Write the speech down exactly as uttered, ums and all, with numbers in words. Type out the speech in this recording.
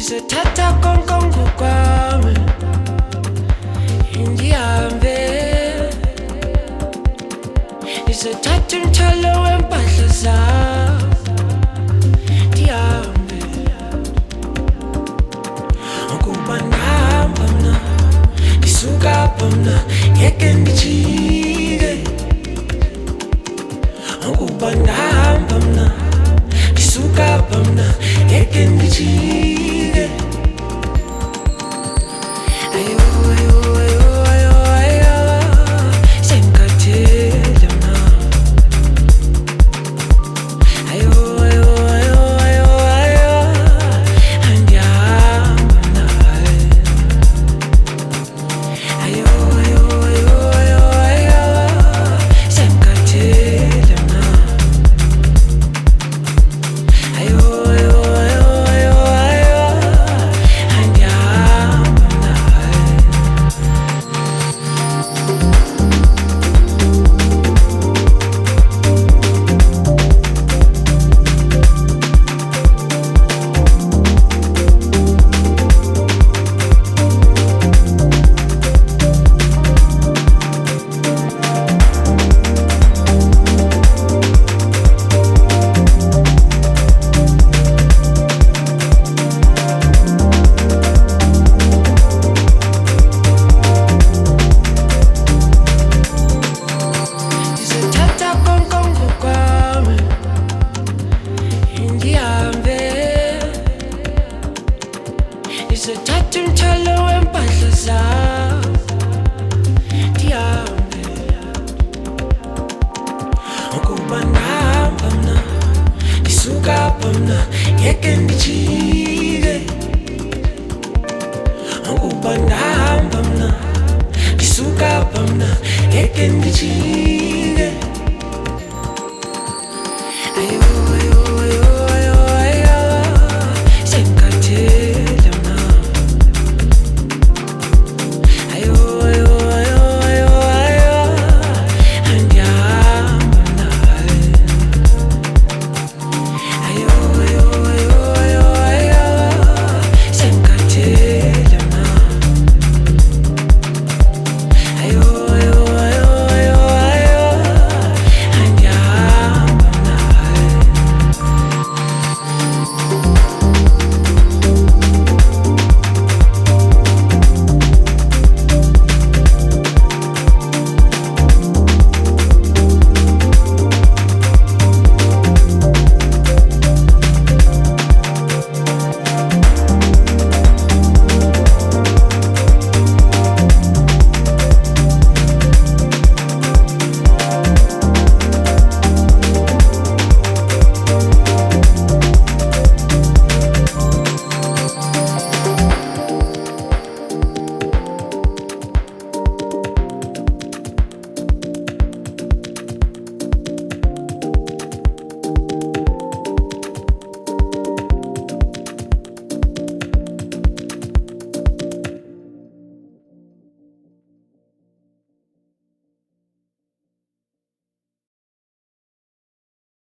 Ngizothatha konke ngokwami ngihambe, ngizothatha umthwalo wempahla zami ngihambe. Ukuba ngihamba mina, ngisuka apha mina, ngeke ngijike. Ukuba ngihamba mina, ngisuka apha mina, ngeke ngijike. Ayo, ayo, ayo, ayo, ayo, sengikhathele mina. Ayo, ayo, ayo, ayo, ayo, angihamba mina. Ayo, ayo, ayo, ayo, ayo, sengikhathele mina. Ayo, ayo, ayo, ayo, ayo, angihamba mina. Ngizothatha konke ngokwami ngihambe, ngizothatha umthwalo wempahla zami ngihambe. Ukuba ngihamba mina, ngisuka apha mina, ngeke ngijike.